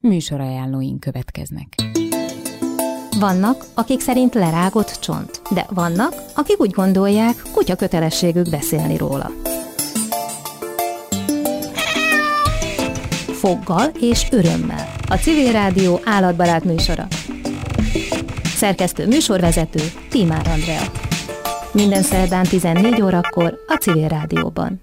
Műsorajánlóink következnek. Vannak, akik szerint lerágott csont, de vannak, akik úgy gondolják, kutya kötelességük beszélni róla. Foggal és örömmel. A Civil Rádió állatbarát műsora. Szerkesztő műsorvezető Tímár Andrea. Minden szerdán 14 órakor a Civil Rádióban.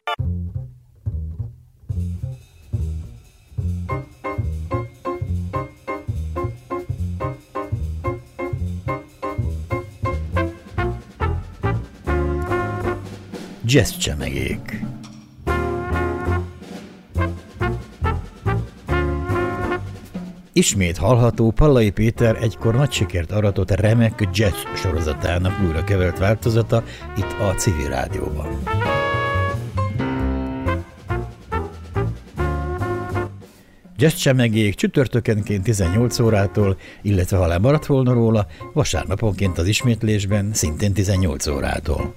Jazzcsemegék. Ismét hallható Pallai Péter egykor nagy sikert aratott remek jazz sorozatának újra kevert változata itt a Civil Rádióban. Jazzcsemegék csütörtökenként 18 órától, illetve ha lemaradt volna róla, vasárnaponként az ismétlésben szintén 18 órától.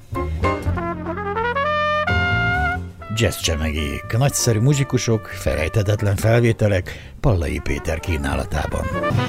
Jazzcsemegék, nagyszerű muzsikusok, felejthetetlen felvételek Pallai Péter kínálatában.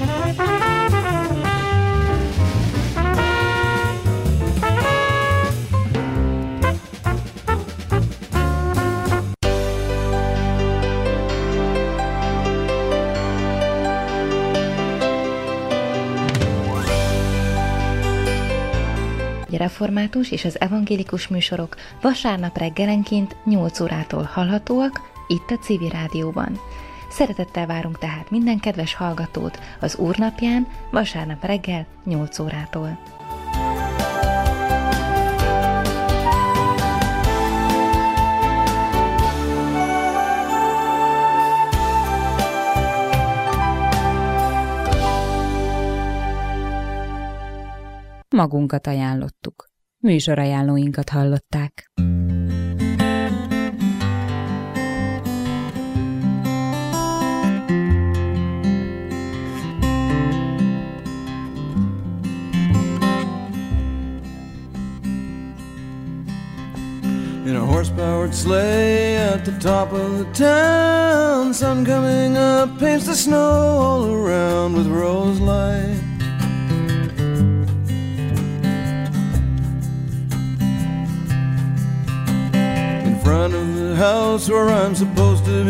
Református és az evangélikus műsorok vasárnap reggelenként 8 órától hallhatóak itt a Civil Rádióban. Szeretettel várunk tehát minden kedves hallgatót az Úrnapján vasárnap reggel 8 órától. Magunkat ajánlottuk. Műsorajánlóinkat hallották. In a horse-powered sleigh at the top of the town, sun coming up paints the snow all around with rose light. In front of the house where I'm supposed to be